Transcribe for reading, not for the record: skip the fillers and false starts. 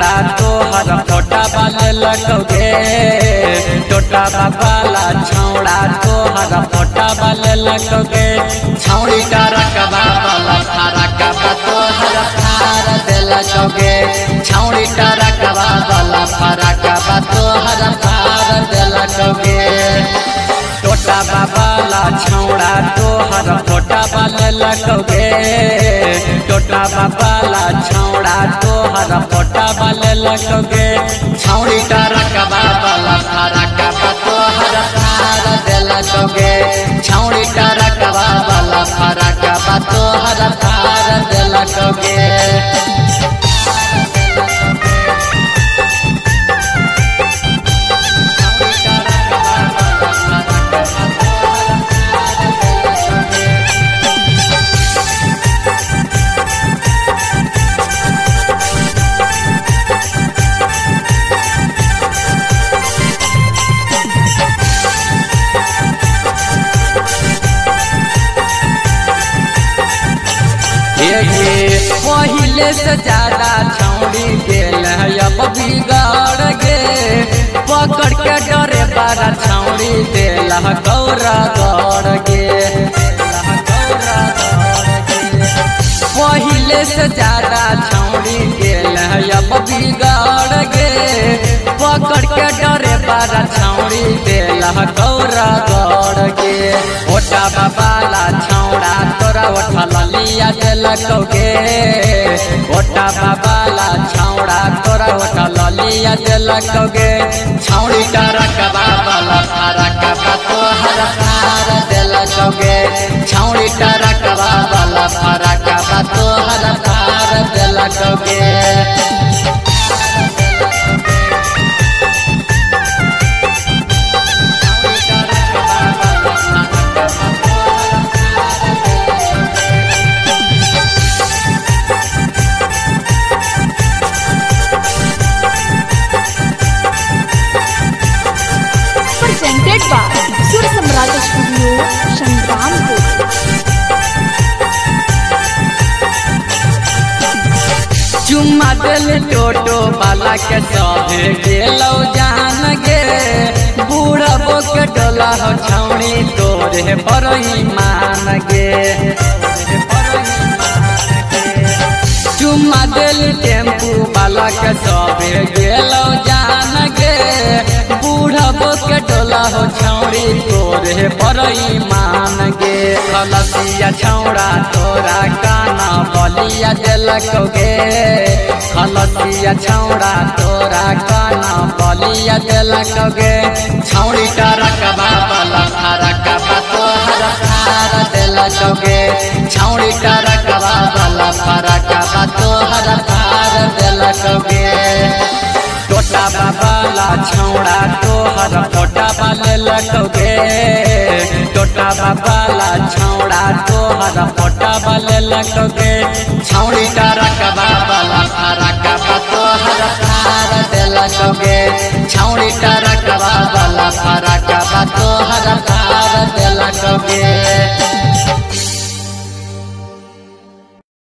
छौड़ा तोहर फोटा वाले लगोगे टोटा बाबाला छौड़ा तोहर फोटा वाले लगोगे छौड़ी का रकबा वाला फरकबा तोहर फार दे लगोगे छौड़ी का रकबा वाला फरकबा तोहर फार दे लगोगे टोटा बाबाला छौड़ा तोहर फोटा वाले लगोगे टोटा बाबाला छौड़ा तोहर फोटा वाले लगोगे छौड़ी का रकबा वाला फरकबा तोहर फार दे लगोगे छौड़ी का रकबा वाला फरकबा तोहर फार दे लगोगे पहिले से ज्यादा छौड़ी गेल अब बिगड़ गे पकड़ के डरे बारा छौड़ी देल गौरा गड़ गे पहिले से ज्यादा छौड़ी गेल अब बिगड़ गे पकड़ के डरे बारा छौड़ी देल गौरा गड़ गे ओटा बाबाला छौड़ा तोरा उठल लिया दे लगोगे ओटा बाबाला छौड़ा तोरा उठल लिया दे लगोगे छौड़ी का रकबा वाला फरकबा तोहर फार दे लगोगे छौड़ी का रकबा वाला फरकबा तोहर फार दे लगोगे presented by Sur Samrat Studio, Shangrampur. चुम्मा दिल टोटो वाला के सभे गेलो जान गे बूढ़ा बोके डोला हो छौड़ी तोरे बरही मान गे चुम्मा दिल टेम्पू वाला के सभे गेलो जान गे बूढ़ा बोके डोला हो छौड़ी तोरे बरही मान गे खलसिया छौड़ा तोरा काना बलिया दे लगोगे खलसिया छौड़ा तोरा काना बलिया दे लगोगे छौड़ी का रकबा वाला फरकबा तोहर फार दे लगोगे छौड़ी का रकबा वाला फरकबा तोहर फार दे लगोगे टोटा बाबाला छौड़ा तोहर फोटा वाले लगोगे टोटा बाबाला छौड़ा तोहर फोटा वाले लगोगे छौड़ी का रकबा वाला फरकबा तोहर फार दे लगोगे छौड़ी का रकबा वाला फरकबा तो